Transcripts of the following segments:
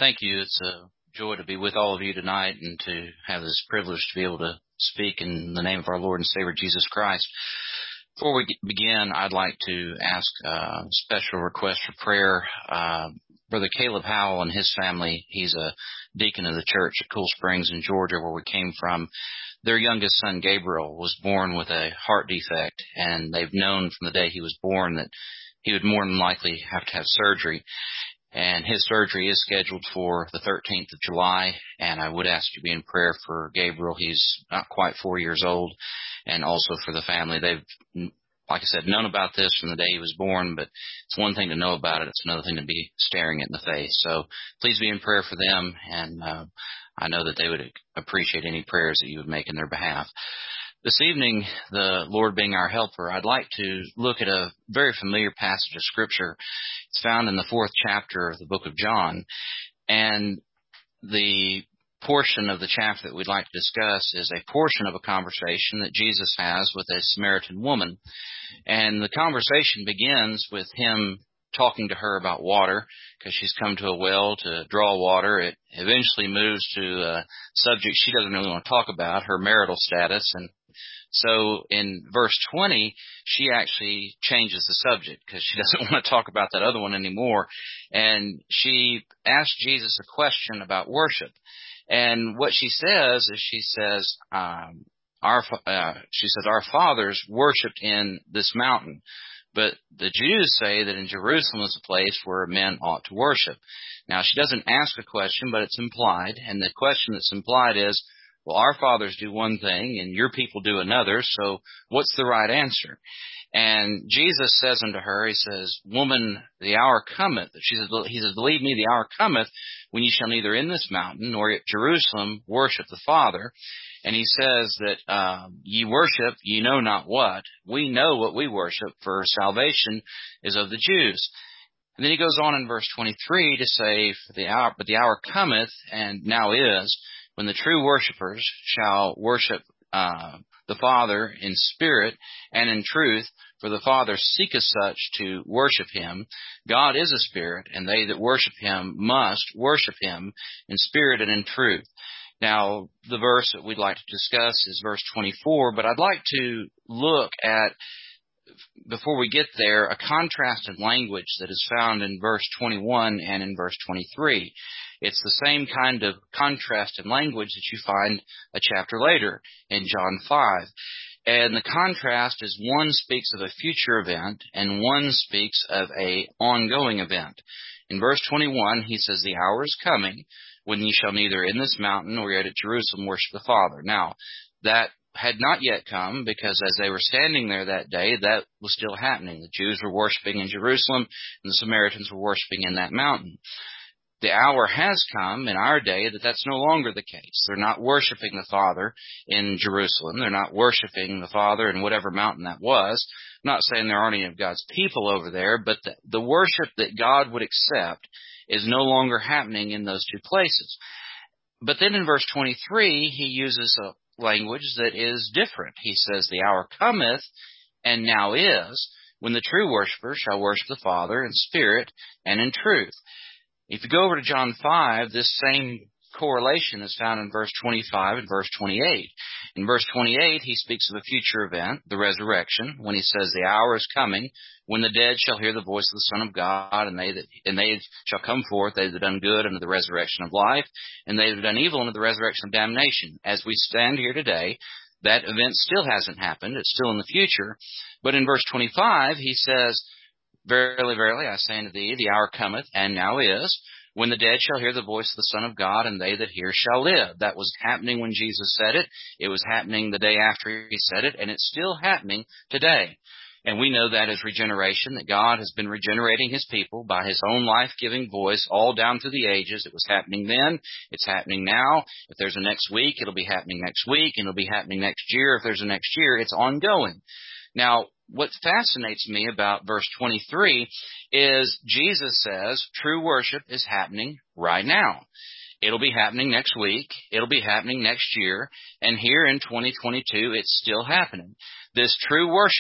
Thank you. It's a joy to be with all of you tonight and to have this privilege to be able to speak in the name of our Lord and Savior Jesus Christ. Before we begin, I'd like to ask a special request for prayer. Brother Caleb Howell and his family, he's a deacon of the church at Cool Springs in Georgia, where we came from. Their youngest son, Gabriel, was born with a heart defect, and they've known from the day he was born that he would more than likely have to have surgery. And his surgery is scheduled for the 13th of July, and I would ask you to be in prayer for Gabriel. He's not quite 4 years old, and also for the family. They've, like I said, known about this from the day he was born, but it's one thing to know about it. It's another thing to be staring it in the face. So please be in prayer for them, and I know that they would appreciate any prayers that you would make in their behalf. This evening, the Lord being our helper, I'd like to look at a very familiar passage of Scripture. It's found in the 4th chapter of the book of John, and the portion of the chapter that we'd like to discuss is a portion of a conversation that Jesus has with a Samaritan woman. And the conversation begins with him talking to her about water, because she's come to a well to draw water. It eventually moves to a subject she doesn't really want to talk about, her marital status. And so in verse 20, she actually changes the subject because she doesn't want to talk about that other one anymore. And she asks Jesus a question about worship. And what she says is, she says, our fathers worshipped in this mountain. But the Jews say that in Jerusalem is a place where men ought to worship. Now, she doesn't ask a question, but it's implied. And the question that's implied is, well, our fathers do one thing and your people do another, so what's the right answer? And Jesus says unto her, he says, woman, the hour cometh. He says, believe me, the hour cometh when ye shall neither in this mountain nor at Jerusalem worship the Father. And he says that ye worship, ye know not what. We know what we worship, for salvation is of the Jews. And then he goes on in verse 23 to say, but the hour cometh, and now is, when the true worshipers shall worship the Father in spirit and in truth, for the Father seeketh such to worship him. God is a spirit, and they that worship him must worship him in spirit and in truth. Now, the verse that we'd like to discuss is verse 24, but I'd like to look at, before we get there, a contrasted language that is found in verse 21 and in verse 23. It's the same kind of contrasted language that you find a chapter later in John 5. And the contrast is, one speaks of a future event and one speaks of an ongoing event. In verse 21, he says, the hour is coming when ye shall neither in this mountain nor yet at Jerusalem worship the Father. Now, that had not yet come, because as they were standing there that day, that was still happening. The Jews were worshiping in Jerusalem, and the Samaritans were worshiping in that mountain. The hour has come in our day that that's no longer the case. They're not worshiping the Father in Jerusalem. They're not worshiping the Father in whatever mountain that was. I'm not saying there aren't any of God's people over there, but the worship that God would accept is no longer happening in those two places. But then in verse 23, he uses a language that is different. He says, the hour cometh, and now is, when the true worshipers shall worship the Father in spirit and in truth. If you go over to John 5, this same correlation is found in verse 25 and verse 28. In verse 28, he speaks of a future event, the resurrection, when he says, the hour is coming when the dead shall hear the voice of the Son of God, and they shall come forth, they that have done good unto the resurrection of life, and they that have done evil unto the resurrection of damnation. As we stand here today, that event still hasn't happened. It's still in the future. But in verse 25, he says, verily, verily, I say unto thee, the hour cometh, and now is, when the dead shall hear the voice of the Son of God, and they that hear shall live. That was happening when Jesus said it. It was happening the day after he said it, and it's still happening today. And we know that as regeneration, that God has been regenerating his people by his own life-giving voice all down through the ages. It was happening then. It's happening now. If there's a next week, it'll be happening next week, and it'll be happening next year. If there's a next year, it's ongoing. Now, what fascinates me about verse 23 is Jesus says true worship is happening right now. It'll be happening next week. It'll be happening next year. And here in 2022, it's still happening. This true worship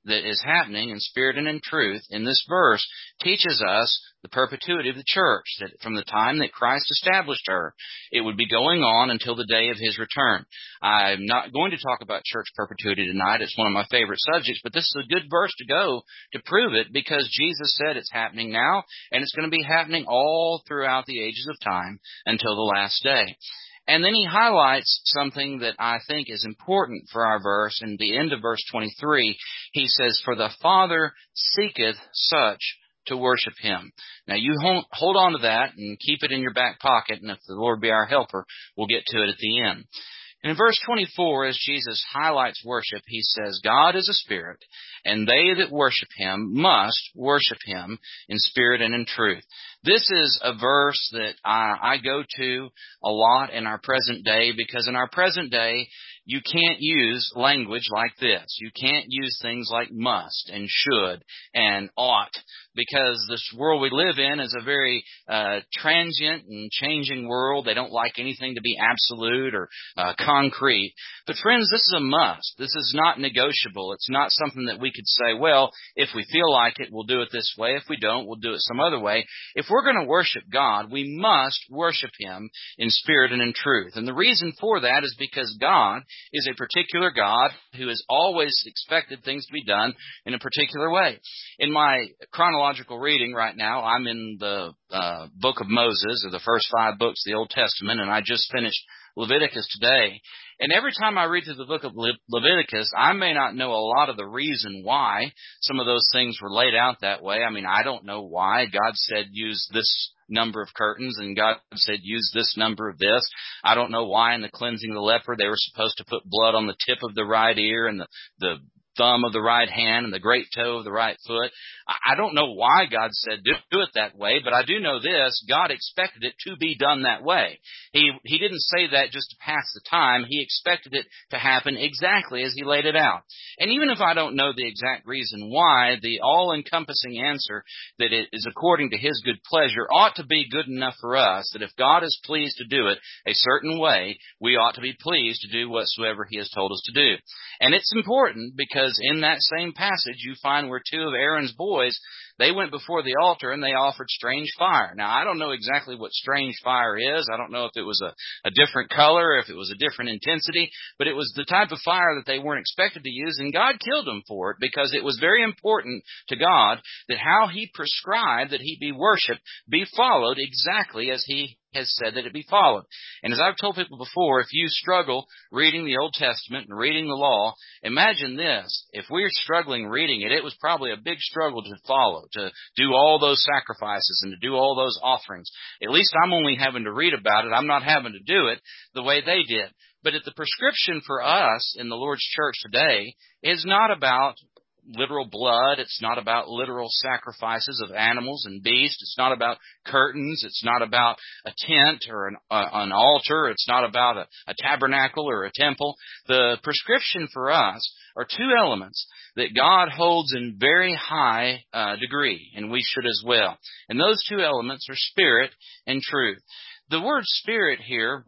that is happening in spirit and in truth in this verse teaches us the perpetuity of the church, that from the time that Christ established her, it would be going on until the day of his return. I'm not going to talk about church perpetuity tonight. It's one of my favorite subjects, but this is a good verse to go to prove it, because Jesus said it's happening now, and it's going to be happening all throughout the ages of time until the last day. And then he highlights something that I think is important for our verse. In the end of verse 23, he says, "For the Father seeketh such to worship him." Now you hold on to that and keep it in your back pocket, and if the Lord be our helper, we'll get to it at the end. And in verse 24, as Jesus highlights worship, he says, "God is a spirit, and they that worship him must worship him in spirit and in truth." This is a verse that I go to a lot in our present day, because in our present day, you can't use language like this. You can't use things like must and should and ought, because this world we live in is a very transient and changing world. They don't like anything to be absolute or concrete. But friends, this is a must. This is not negotiable. It's not something that we could say, well, if we feel like it, we'll do it this way. If we don't, we'll do it some other way. If we're going to worship God, we must worship him in spirit and in truth. And the reason for that is because God is a particular God who has always expected things to be done in a particular way. In my chronological reading right now, I'm in the book of Moses, or the first 5 books of the Old Testament, and I just finished Leviticus today. And every time I read through the book of Leviticus, I may not know a lot of the reason why some of those things were laid out that way. I mean, I don't know why God said use this number of curtains and God said use this number of this. I don't know why in the cleansing of the leper they were supposed to put blood on the tip of the right ear and the thumb of the right hand and the great toe of the right foot. I don't know why God said do it that way, but I do know this: God expected it to be done that way. He didn't say that just to pass the time. He expected it to happen exactly as he laid it out. And even if I don't know the exact reason why, the all-encompassing answer that it is according to his good pleasure ought to be good enough for us, that if God is pleased to do it a certain way, we ought to be pleased to do whatsoever he has told us to do. And it's important because in that same passage you find where 2 of Aaron's boys, they went before the altar and they offered strange fire. Now, I don't know exactly what strange fire is. I don't know if it was a different color, if it was a different intensity, but it was the type of fire that they weren't expected to use, and God killed them for it, because it was very important to God that how he prescribed that he be worshipped be followed exactly as he has said that it be followed. And as I've told people before, if you struggle reading the Old Testament and reading the law, imagine this: if we're struggling reading it, it was probably a big struggle to follow, to do all those sacrifices and to do all those offerings. At least I'm only having to read about it. I'm not having to do it the way they did. But the prescription for us in the Lord's church today is not about literal blood. It's not about literal sacrifices of animals and beasts. It's not about curtains. It's not about a tent or an altar. It's not about a tabernacle or a temple. The prescription for us are 2 elements that God holds in very high degree, and we should as well. And those 2 elements are spirit and truth. The word spirit here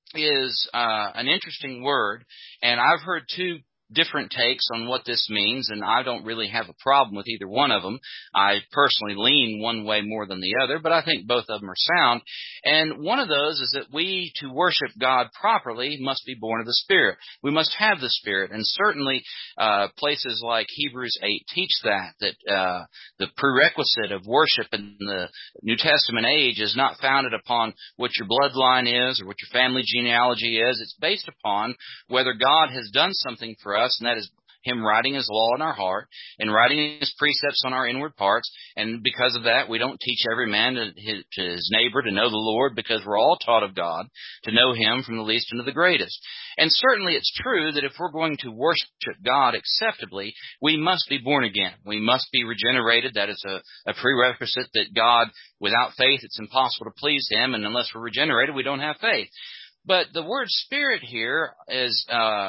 is an interesting word, and I've heard 2 different takes on what this means, and I don't really have a problem with either one of them. I personally lean one way more than the other, but I think both of them are sound. And one of those is that we, to worship God properly, must be born of the Spirit. We must have the Spirit, and certainly places like Hebrews 8 teach that the prerequisite of worship in the New Testament age is not founded upon what your bloodline is or what your family genealogy is. It's based upon whether God has done something for us, and that is him writing his law in our heart and writing his precepts on our inward parts. And because of that, we don't teach every man to his neighbor to know the Lord, because we're all taught of God to know him from the least unto the greatest. And certainly it's true that if we're going to worship God acceptably, we must be born again. We must be regenerated. That is a prerequisite that God, without faith, it's impossible to please him. And unless we're regenerated, we don't have faith. But the word spirit here is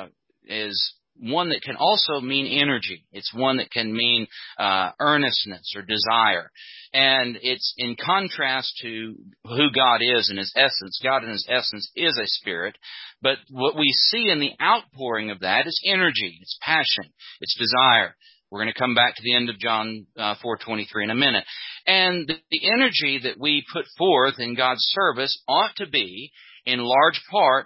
one that can also mean energy. It's one that can mean earnestness or desire. And it's in contrast to who God is in his essence. God in his essence is a spirit. But what we see in the outpouring of that is energy, it's passion, it's desire. We're going to come back to the end of John 4:23 in a minute. And the energy that we put forth in God's service ought to be, in large part,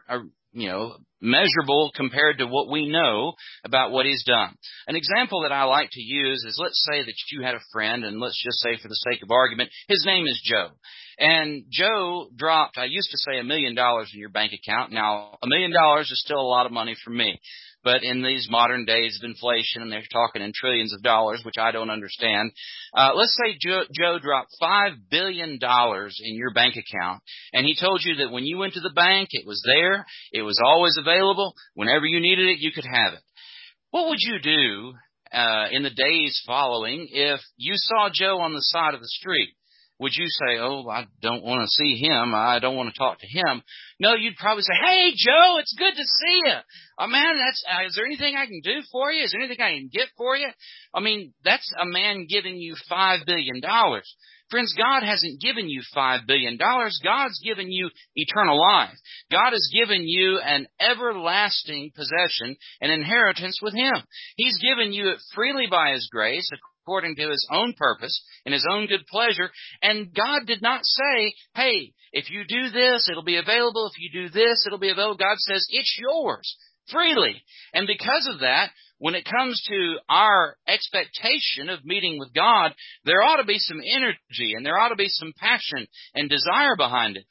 measurable compared to what we know about what He's done. An example that I like to use is, let's say that you had a friend, and let's just say for the sake of argument, his name is Joe. And Joe dropped, I used to say $1 million in your bank account. Now, $1 million is still a lot of money for me. But in these modern days of inflation, and they're talking in trillions of dollars, which I don't understand, let's say Joe dropped $5 billion in your bank account, and he told you that when you went to the bank, it was there, it was always available, whenever you needed it, you could have it. What would you do in the days following if you saw Joe on the side of the street? Would you say, oh, I don't want to see him, I don't want to talk to him? No, you'd probably say, hey, Joe, it's good to see you. Oh, man, is there anything I can do for you? Is there anything I can get for you? I mean, that's a man giving you $5 billion. Friends, God hasn't given you $5 billion. God's given you eternal life. God has given you an everlasting possession, an inheritance with Him. He's given you it freely by His grace, according to His own purpose and His own good pleasure. And God did not say, hey, if you do this, it'll be available. If you do this, it'll be available. God says, it's yours freely. And because of that, when it comes to our expectation of meeting with God, there ought to be some energy and there ought to be some passion and desire behind it.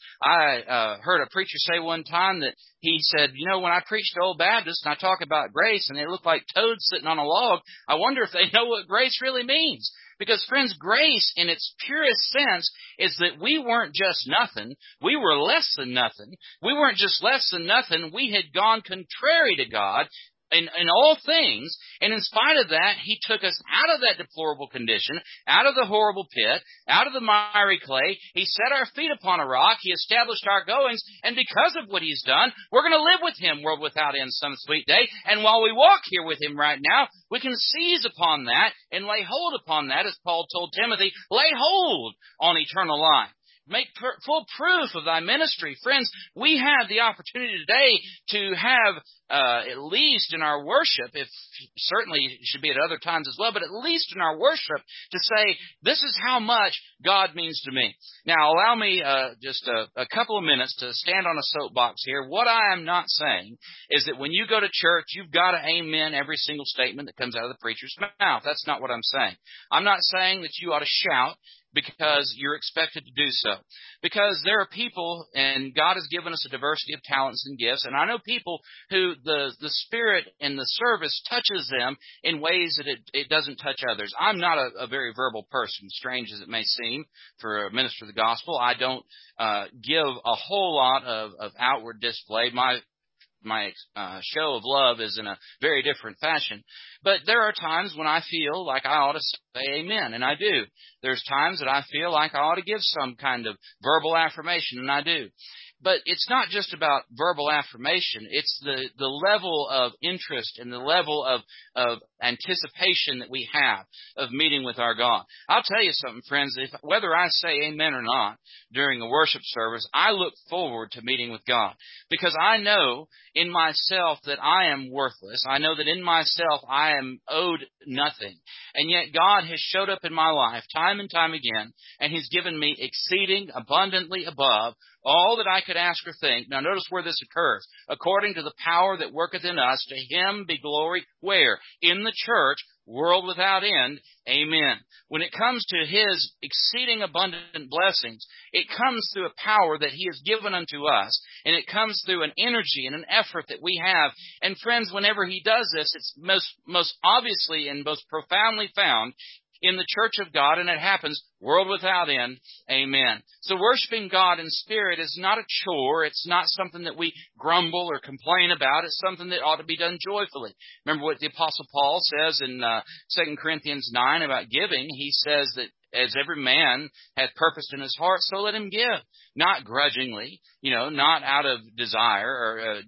I heard a preacher say one time that he said, when I preach to Old Baptists and I talk about grace and they look like toads sitting on a log, I wonder if they know what grace really means. Because, friends, grace in its purest sense is that we weren't just nothing. We were less than nothing. We weren't just less than nothing. We had gone contrary to God in all things, and in spite of that, He took us out of that deplorable condition, out of the horrible pit, out of the miry clay. He set our feet upon a rock. He established our goings, and because of what He's done, we're going to live with Him, world without end, some sweet day. And while we walk here with Him right now, we can seize upon that and lay hold upon that, as Paul told Timothy, lay hold on eternal life. Make full proof of thy ministry. Friends, we have the opportunity today to have, at least in our worship, if certainly it should be at other times as well, but at least in our worship, to say, this is how much God means to me. Now, allow me just a couple of minutes to stand on a soapbox here. What I am not saying is that when you go to church, you've got to amen every single statement that comes out of the preacher's mouth. That's not what I'm saying. I'm not saying that you ought to shout because you're expected to do so. Because there are people, and God has given us a diversity of talents and gifts, and I know people who the Spirit in the service touches them in ways that it doesn't touch others. I'm not a very verbal person, strange as it may seem for a minister of the gospel. I don't give a whole lot of outward display. My show of love is in a very different fashion. But there are times when I feel like I ought to say amen, and I do. There's times that I feel like I ought to give some kind of verbal affirmation, and I do. But it's not just about verbal affirmation. It's the level of interest and the level of anticipation that we have of meeting with our God. I'll tell you something, friends. Whether I say amen or not during a worship service, I look forward to meeting with God. Because I know in myself that I am worthless. I know that in myself I am owed nothing. And yet God has showed up in my life time and time again, and He's given me exceeding abundantly above all that I could ask or think. Now notice where this occurs. According to the power that worketh in us, to Him be glory. Where? In the church, world without end. Amen. When it comes to His exceeding abundant blessings, it comes through a power that He has given unto us, and it comes through an energy and an effort that we have. And friends, whenever He does this, it's most obviously and most profoundly found in the church of God, and it happens world without end. Amen. So worshiping God in spirit is not a chore. It's not something that we grumble or complain about. It's something that ought to be done joyfully. Remember what the Apostle Paul says in 2 Corinthians 9 about giving. He says that as every man hath purposed in his heart, so let him give. Not grudgingly, not out of desire or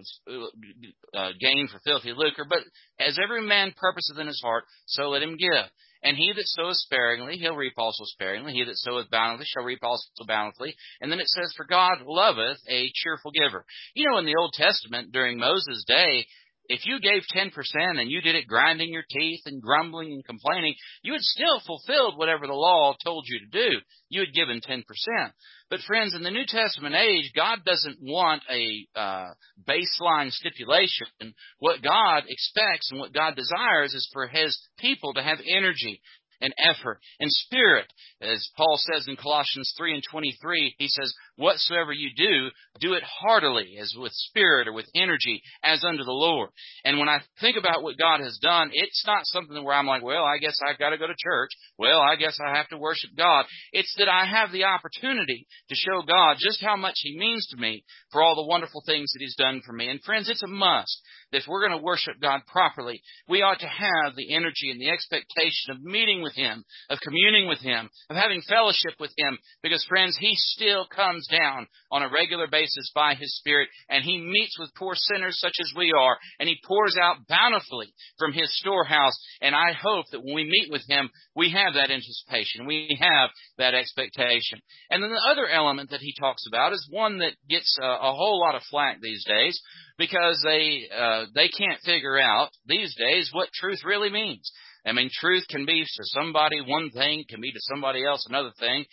gain for filthy lucre, but as every man purposeth in his heart, so let him give. And he that soweth sparingly, he'll reap also sparingly. He that soweth bountifully shall reap also bountifully. And then it says, for God loveth a cheerful giver. In the Old Testament, during Moses' day, if you gave 10% and you did it grinding your teeth and grumbling and complaining, you had still fulfilled whatever the law told you to do. You had given 10%. But friends, in the New Testament age, God doesn't want a baseline stipulation. What God expects and what God desires is for His people to have energy and effort and spirit. As Paul says in Colossians 3:23, he says, whatsoever you do, do it heartily, as with spirit or with energy, as unto the Lord. And when I think about what God has done, it's not something where I'm like, well, I guess I've got to go to church. Well, I guess I have to worship God. It's that I have the opportunity to show God just how much He means to me for all the wonderful things that He's done for me. And friends, it's a must that if we're going to worship God properly, we ought to have the energy and the expectation of meeting with Him, of communing with Him, of having fellowship with Him. Because, friends, He still comes down on a regular basis by His Spirit, and He meets with poor sinners such as we are, and He pours out bountifully from His storehouse. And I hope that when we meet with Him, we have that anticipation. We have that expectation. And then the other element that he talks about is one that gets a whole lot of flack these days, because they can't figure out these days what truth really means. I mean, truth can be to somebody one thing, can be to somebody else another thing.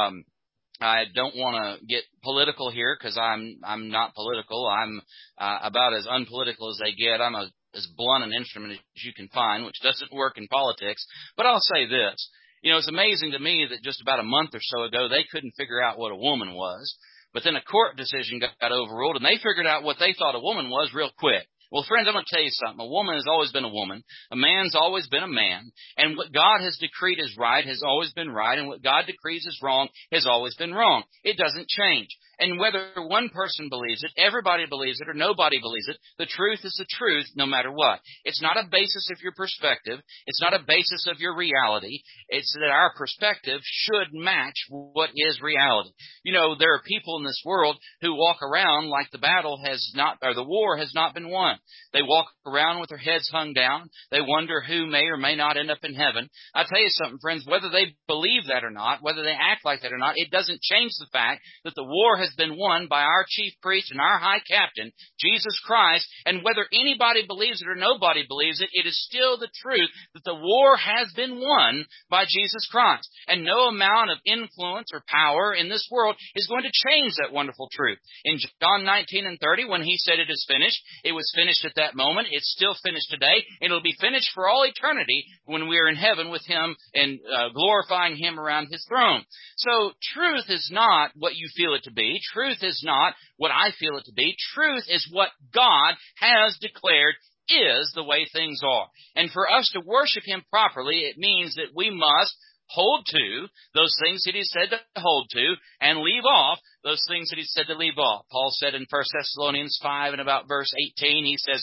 I don't want to get political here, because I'm not political. I'm about as unpolitical as they get. I'm as blunt an instrument as you can find, which doesn't work in politics. But I'll say this. You know, it's amazing to me that just about a month or so ago, they couldn't figure out what a woman was. But then a court decision got overruled, and they figured out what they thought a woman was real quick. Well, friends, I'm going to tell you something. A woman has always been a woman. A man's always been a man. And what God has decreed is right has always been right. And what God decrees is wrong has always been wrong. It doesn't change. And whether one person believes it, everybody believes it, or nobody believes it, the truth is the truth no matter what. It's not a basis of your perspective. It's not a basis of your reality. It's that our perspective should match what is reality. You know, there are people in this world who walk around like the battle has not, or the war has not been won. They walk around with their heads hung down. They wonder who may or may not end up in heaven. I tell you something, friends, whether they believe that or not, whether they act like that or not, it doesn't change the fact that the war has been won by our chief priest and our high captain, Jesus Christ. And whether anybody believes it or nobody believes it, it is still the truth that the war has been won by Jesus Christ. And no amount of influence or power in this world is going to change that wonderful truth. In John 19:30, when He said it is finished, it was finished at that moment. It's still finished today. It'll be finished for all eternity when we are in heaven with Him and glorifying Him around His throne. So truth is not what you feel it to be. Truth is not what I feel it to be. Truth is what God has declared is the way things are. And for us to worship Him properly, it means that we must hold to those things that He said to hold to, and leave off those things that He said to leave off. Paul said in 1 Thessalonians 5 and about verse 18, he says,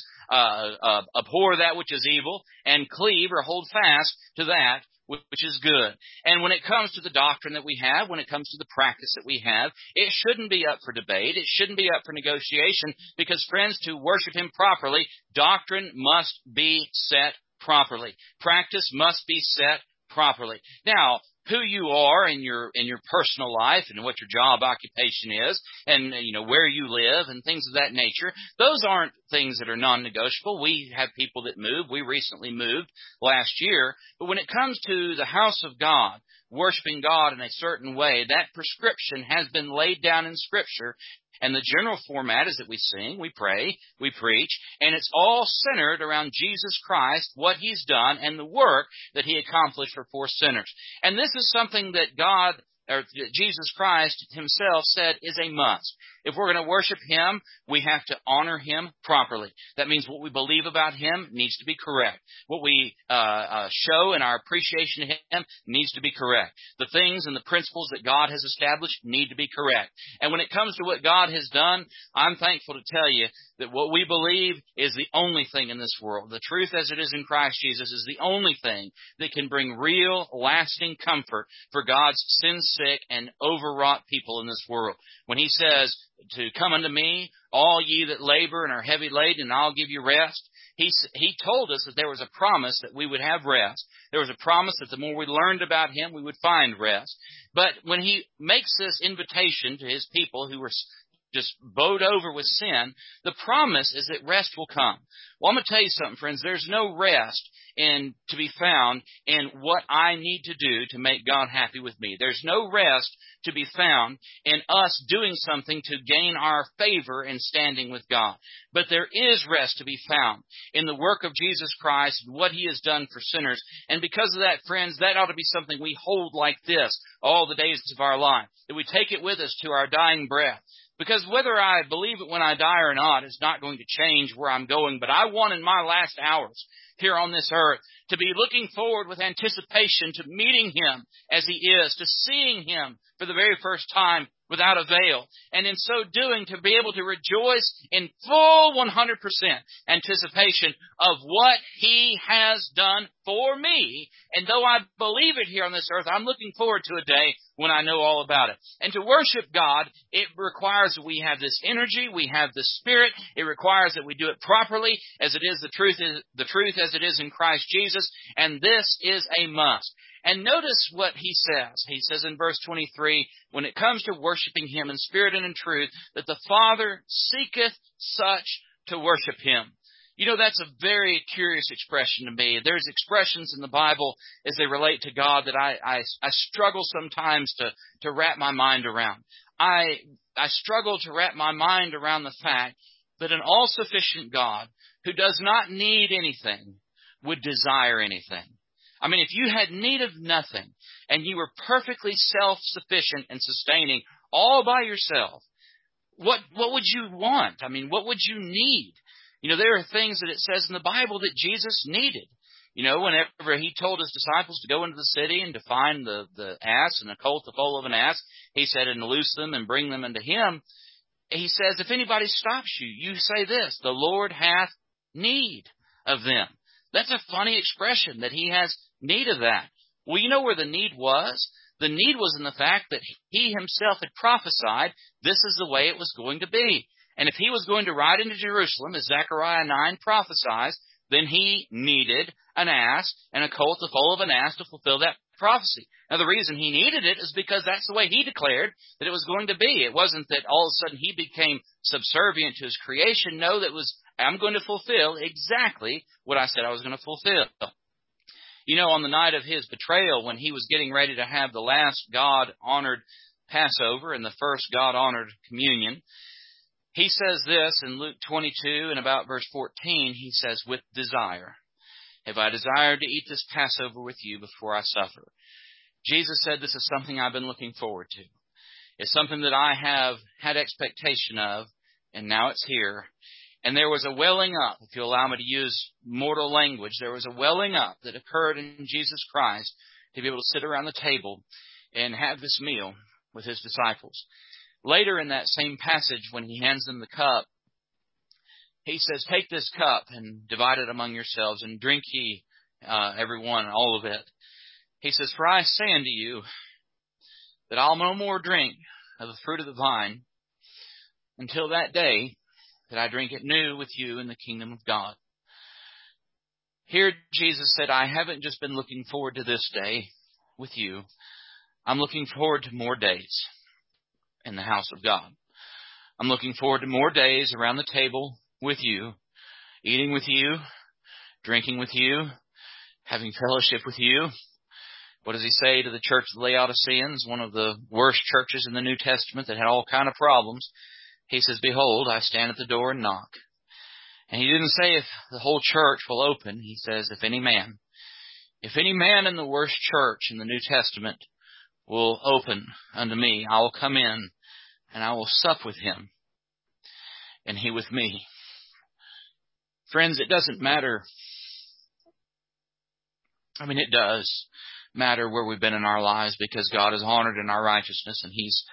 abhor that which is evil, and cleave or hold fast to that which is good. And when it comes to the doctrine that we have, when it comes to the practice that we have, it shouldn't be up for debate. It shouldn't be up for negotiation, because, friends, to worship Him properly, doctrine must be set properly. Practice must be set properly. Now, who you are in your personal life and what your job occupation is, and where you live and things of that nature, those aren't things that are non-negotiable. We have people that move. We recently moved last year. But when it comes to the house of God, worshiping God in a certain way, that prescription has been laid down in Scripture. And the general format is that we sing, we pray, we preach, and it's all centered around Jesus Christ, what He's done, and the work that He accomplished for sinners. And this is something that God, or Jesus Christ Himself, said is a must. If we're going to worship Him, we have to honor Him properly. That means what we believe about Him needs to be correct. What we show in our appreciation of Him needs to be correct. The things and the principles that God has established need to be correct. And when it comes to what God has done, I'm thankful to tell you that what we believe is the only thing in this world. The truth as it is in Christ Jesus is the only thing that can bring real, lasting comfort for God's sin-sick and overwrought people in this world. When He says to come unto me, all ye that labor and are heavy laden, and I'll give you rest. He told us that there was a promise that we would have rest. There was a promise that the more we learned about Him, we would find rest. But when He makes this invitation to His people who were just bowed over with sin, the promise is that rest will come. Well, I'm going to tell you something, friends. There's no rest to be found in what I need to do to make God happy with me. There's no rest to be found in us doing something to gain our favor and standing with God. But there is rest to be found in the work of Jesus Christ and what He has done for sinners. And because of that, friends, that ought to be something we hold like this all the days of our life, that we take it with us to our dying breath. Because whether I believe it when I die or not is not going to change where I'm going. But I want in my last hours here on this earth to be looking forward with anticipation to meeting Him as He is, to seeing Him for the very first time without a veil. And in so doing, to be able to rejoice in full 100% anticipation of what He has done for me. And though I believe it here on this earth, I'm looking forward to a day when I know all about it. And to worship God, it requires that we have this energy, we have this spirit. It requires that we do it properly, as it is the truth as it is in Christ Jesus. And this is a must. And notice what he says. He says in verse 23, when it comes to worshiping Him in spirit and in truth, that the Father seeketh such to worship Him. You know, that's a very curious expression to me. There's expressions in the Bible as they relate to God that I struggle sometimes to wrap my mind around. I struggle to wrap my mind around the fact that an all-sufficient God who does not need anything would desire anything. I mean, if you had need of nothing and you were perfectly self-sufficient and sustaining all by yourself, what would you want? I mean, what would you need? You know, there are things that it says in the Bible that Jesus needed. You know, whenever He told His disciples to go into the city and to find the ass and a colt the foal of an ass, He said, and loose them and bring them unto Him. He says, if anybody stops you, you say this, the Lord hath need of them. That's a funny expression, that He has need of that. Well, you know where the need was? The need was in the fact that He Himself had prophesied this is the way it was going to be. And if He was going to ride into Jerusalem, as Zechariah 9 prophesies, then He needed an ass and a colt the foal of an ass to fulfill that prophecy. Now, the reason He needed it is because that's the way He declared that it was going to be. It wasn't that all of a sudden He became subservient to His creation. No, that was, I'm going to fulfill exactly what I said I was going to fulfill. You know, on the night of His betrayal, when He was getting ready to have the last God-honored Passover and the first God-honored communion, He says this in Luke 22 and about verse 14. He says, with desire have I desired to eat this Passover with you before I suffer. Jesus said, this is something I've been looking forward to. It's something that I have had expectation of, and now it's here. And there was a welling up, if you allow me to use mortal language, there was a welling up that occurred in Jesus Christ to be able to sit around the table and have this meal with His disciples. Later in that same passage, when He hands them the cup, He says, take this cup and divide it among yourselves, and drink ye, everyone, all of it. He says, for I say unto you that I'll no more drink of the fruit of the vine until that day that I drink it new with you in the kingdom of God. Here Jesus said, I haven't just been looking forward to this day with you. I'm looking forward to more days in the house of God. I'm looking forward to more days around the table with you, eating with you, drinking with you, having fellowship with you. What does He say to the church of the Laodiceans, one of the worst churches in the New Testament that had all kind of problems? He says, behold, I stand at the door and knock. And He didn't say if the whole church will open. He says, if any man in the worst church in the New Testament will open unto me, I will come in and I will sup with him and he with me. Friends, it doesn't matter. I mean, it does matter where we've been in our lives, because God is honored in our righteousness, and His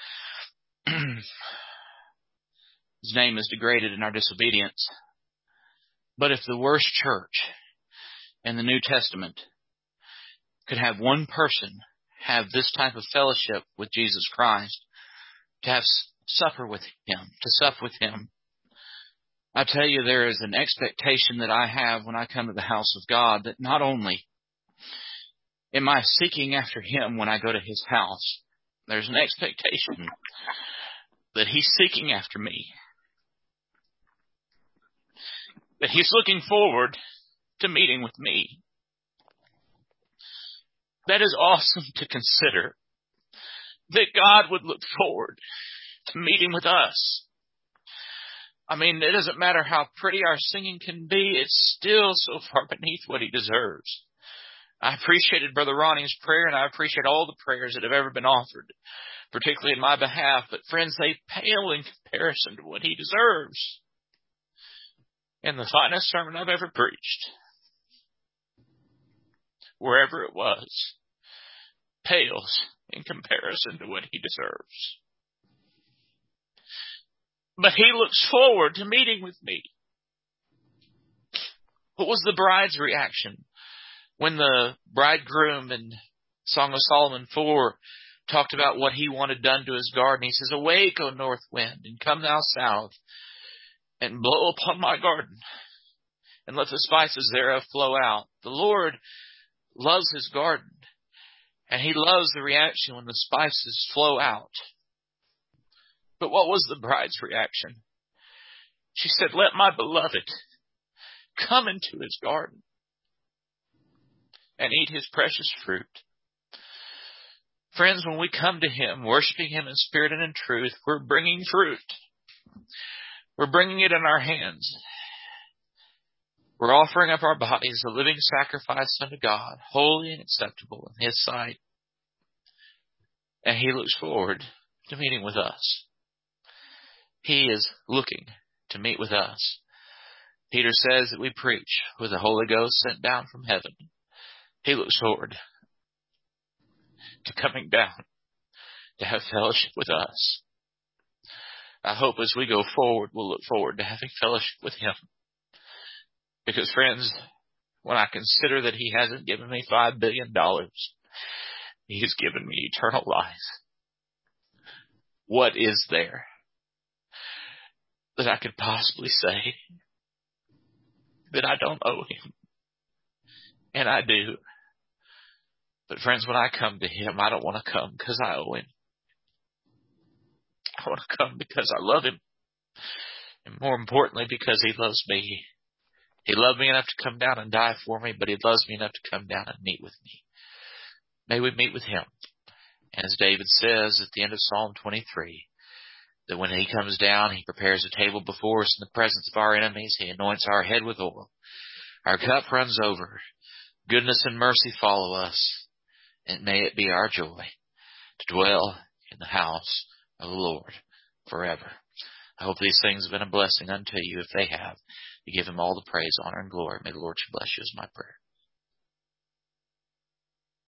name is degraded in our disobedience. But if the worst church in the New Testament could have one person have this type of fellowship with Jesus Christ, to have supper with Him, to sup with Him, I tell you, there is an expectation that I have when I come to the house of God, that not only am I seeking after Him when I go to His house, there's an expectation that He's seeking after me, that He's looking forward to meeting with me. That is awesome to consider, that God would look forward to meeting with us. I mean, it doesn't matter how pretty our singing can be, it's still so far beneath what He deserves. I appreciated Brother Ronnie's prayer, and I appreciate all the prayers that have ever been offered, particularly in my behalf. But friends, they pale in comparison to what He deserves. And the finest sermon I've ever preached, wherever it was, pales in comparison to what He deserves. But He looks forward to meeting with me. What was the bride's reaction when the bridegroom in Song of Solomon 4 talked about what he wanted done to his garden? He says, "Awake, O north wind, and come thou south, and blow upon my garden, and let the spices thereof flow out." The Lord loves His garden, and He loves the reaction when the spices flow out. But what was the bride's reaction? She said, "Let my beloved come into His garden and eat His precious fruit." Friends, when we come to Him, worshiping Him in spirit and in truth, we're bringing fruit. We're bringing it in our hands. We're offering up our bodies a living sacrifice unto God, holy and acceptable in His sight. And He looks forward to meeting with us. He is looking to meet with us. Peter says that we preach with the Holy Ghost sent down from heaven. He looks forward to coming down to have fellowship with us. I hope as we go forward, we'll look forward to having fellowship with Him. Because friends, when I consider that He hasn't given me $5 billion, He has given me eternal life. What is there that I could possibly say that I don't owe Him? And I do. But friends, when I come to Him, I don't want to come because I owe Him. I want to come because I love Him. And more importantly, because He loves me. He loved me enough to come down and die for me, but He loves me enough to come down and meet with me. May we meet with Him. And as David says at the end of Psalm 23, that when He comes down, He prepares a table before us in the presence of our enemies. He anoints our head with oil. Our cup runs over. Goodness and mercy follow us. And may it be our joy to dwell in the house of the Lord forever. I hope these things have been a blessing unto you. If they have, you give Him all the praise, honor, and glory. May the Lord bless you is my prayer.